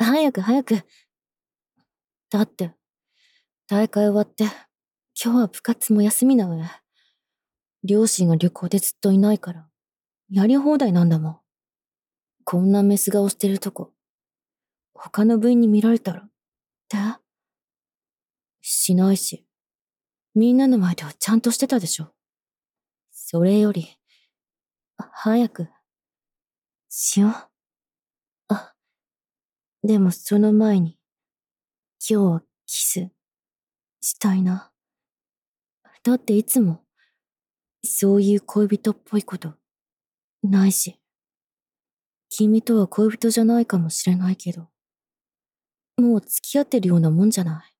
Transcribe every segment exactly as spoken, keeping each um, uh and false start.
早く早く。だって、大会終わって、今日は部活も休みな上。両親が旅行でずっといないから、やり放題なんだもん。こんなメス顔してるとこ、他の部員に見られたら、って？しないし、みんなの前ではちゃんとしてたでしょ。それより、早く、しよう。あ、でもその前に、今日はキス、したいな。だっていつも、そういう恋人っぽいこと、ないし。君とは恋人じゃないかもしれないけど、もう付き合ってるようなもんじゃない。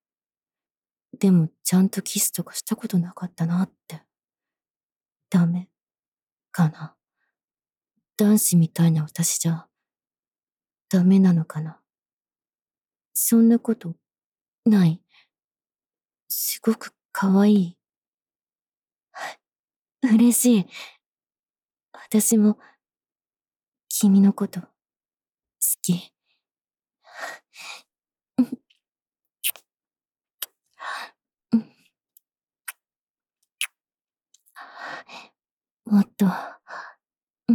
でもちゃんとキスとかしたことなかったなって。ダメ、かな。男子みたいな私じゃ、ダメなのかな。そんなこと、ない。すごく可愛い。嬉しい。私も、君のこと、好き。もっと、うん。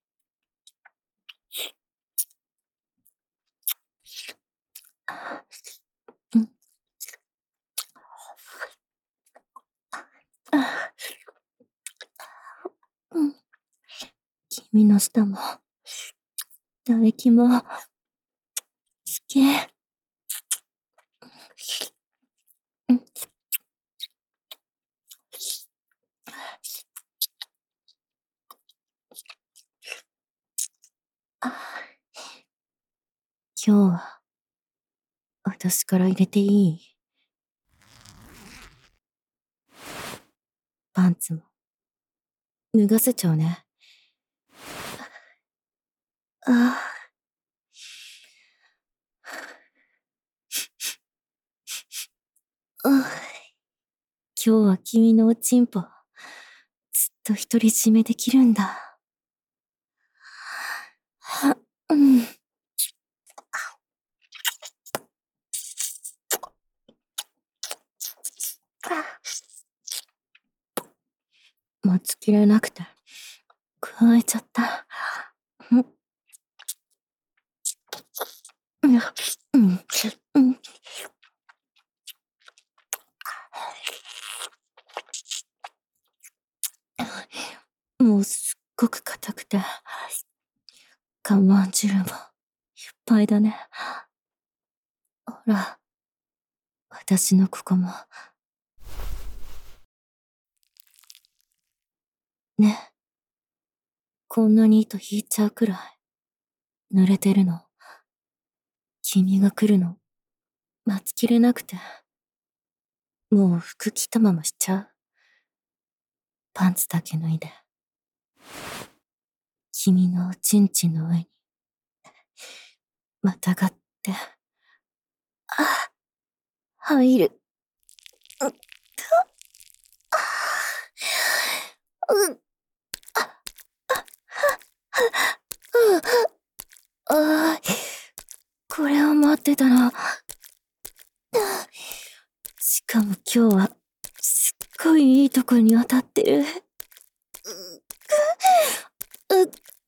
うん。うん。君の舌も、唾液も、好き。うん。今日は、私から入れていい？パンツも、脱がせちゃうね。ああ。今日は君のおちんぽ、ずっと独り占めできるんだ。うん。待ちきれなくて、加えちゃった。うん。うん。うん。もうすっごく硬くて、我慢汁もいっぱいだね。ほら、私のここも。ね。こんなに糸引いちゃうくらい、濡れてるの。君が来るの、待ちきれなくて。もう服着たまましちゃう。パンツだけ脱いで。君のおちんちんの上に、またがって、あ、入る。うっ、うっ、ああ、これを待ってたの。しかも今日は、すっごいいいとこに当たってる。う、う、う、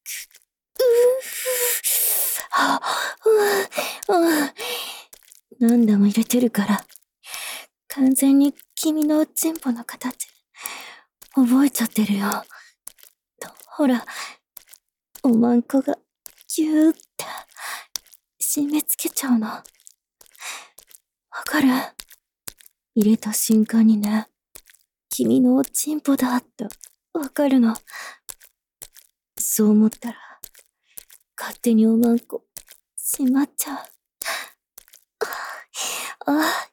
は、う、う、何度も入れてるから、完全に君のおちんぽの形、覚えちゃってるよ。ほら、おまんこが、ぎゅーって、締め付けちゃうの。わかる？入れた瞬間にね、君のおちんぽだってわかるの。そう思ったら、勝手におまんこ、しまっちゃう。ああ。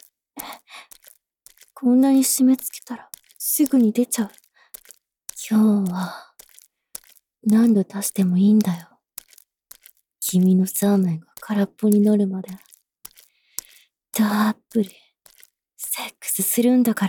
こんなに締め付けたら、すぐに出ちゃう。今日は、何度足してもいいんだよ。君のサーメンが空っぽになるまで。たっぷり、セックスするんだから。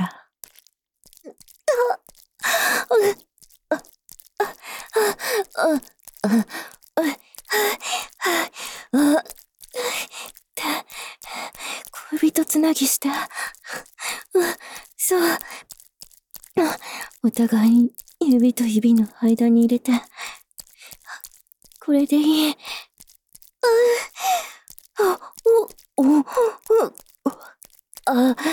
つなぎして。うん、そう。お互い指と指の間に入れて。これでいい。あ、お、お、お、あ、あ、あ、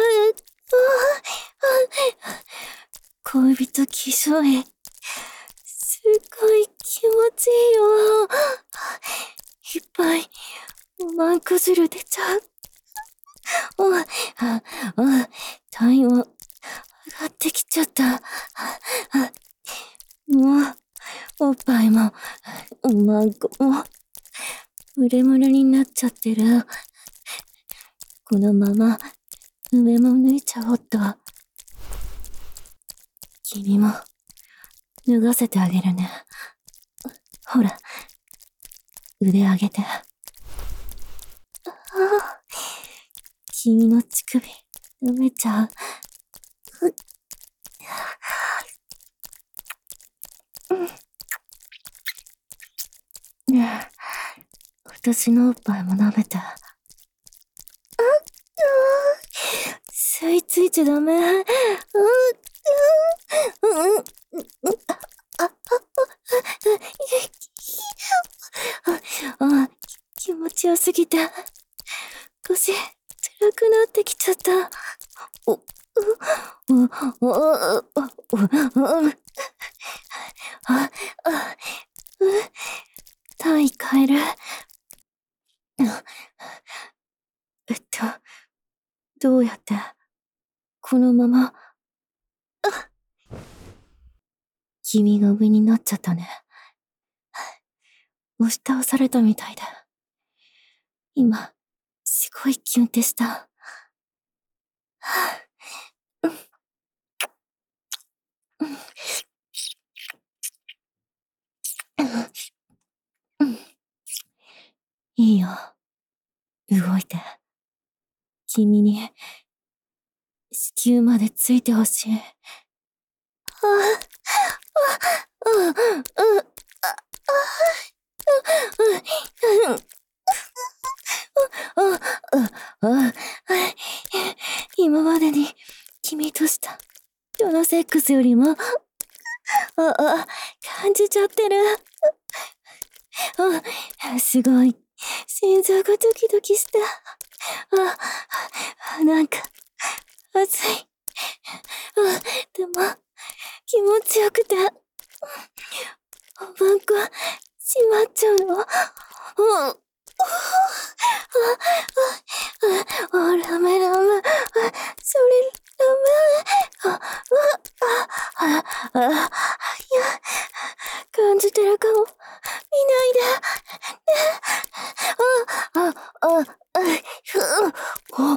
恋人気象へ。すごい気持ちいいよ。いっぱい、おまんこ汁出ちゃう。お、あ、あ、体温、上がってきちゃった。もう、おっぱいも、おまんこも、ムレムレになっちゃってる。このまま、上も脱いちゃおっと。君も、脱がせてあげるね。ほら、腕上げて。ああ、君の乳首、舐めちゃう。ねえ、私のおっぱいも舐めて。あ、吸い付いちゃダメ。うん、うん、うん、うん、あ、あ、あ、あ、気持ちよすぎて、腰、辛くなってきちゃった。お、う、お、お、お、お、お、あ、あ、う、体変える。えっと、どうやって、このまま、君が上になっちゃったね。押し倒されたみたいで。今、すごいキュンってした。いいよ。動いて。君に、子宮までついてほしい。ああ、あ、あ、あ、あ、あ、あ、今までに君としたどのセックスよりも、あ、あ、感じちゃってる。あ、すごい。心臓がドキドキした。あ、なんか、熱い。あ、でも、気持ちよくて、おまんこ、閉まっちゃうの。あ、あ、あ、ダメダメ。それ、ダメ。あ、あ、あ、あ、いや、感じてるかも。見ないで。あ、あ、あ、あ、ふ、お、ふ、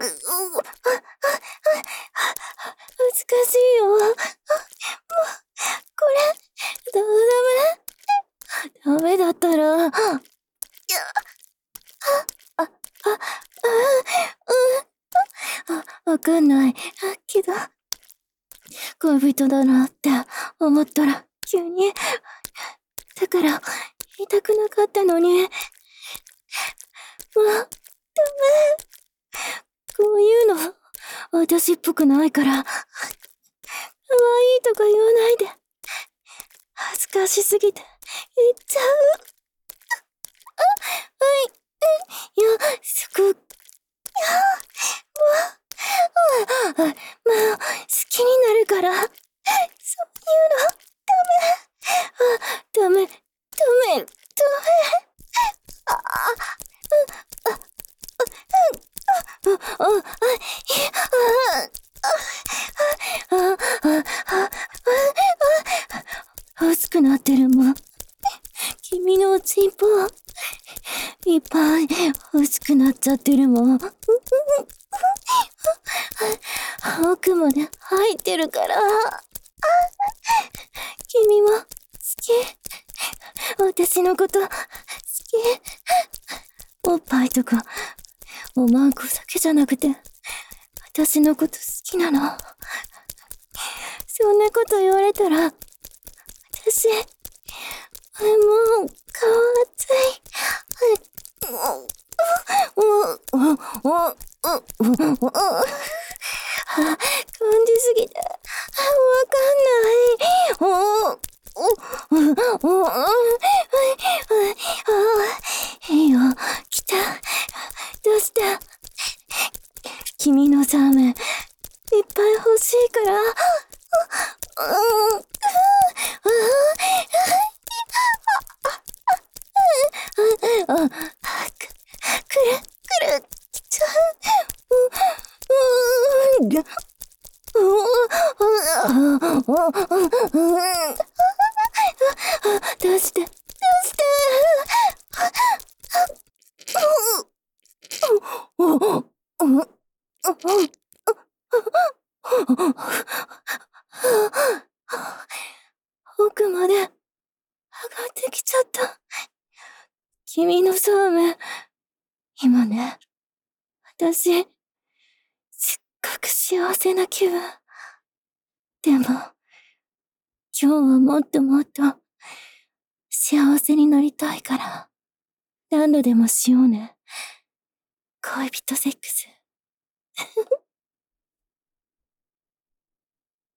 難しいよ。もう、これ、ダメダメ。ダメだったら、いや、あ、あ、あ、うん、あ、わかんない。けど、恋人だなって思ったら、急に、だから、言いたくなかったのに。もう、ダメ。こういうの、私っぽくないから、可愛いとか言わないで。恥ずかしすぎて、言っちゃう。あ、はい、いや、そこ、いや、もう、あ、もう、好きになるから、そういうの、ダメ。あ、ダメ、ダメ、ダメ。あ、あ、あ、あ、あ、あ、あ、あ、あ、熱くなってるもん。君のおちんぽ、いっぱい熱くなっちゃってるもん。奥まで入ってるから。君も好き。私のこと好き。おっぱいとか、おまんこだけじゃなくて、私のこと好きなの。そんなこと言われたら、私、もう、かわつい。もう、もう、もう、もう、 うん、うん、感じすぎて、わかんない。おお、お、お、お、いいよ、来た。どうした？君のサーメン、いっぱい欲しいから。うん、あ、く、くる、くる、きちゃう。うん、うん、どうして、どうして。奥まで上がってきちゃった。君のサーメン、今ね、私、すっごく幸せな気分。でも、今日はもっともっと幸せになりたいから、何度でもしようね。恋人セックス。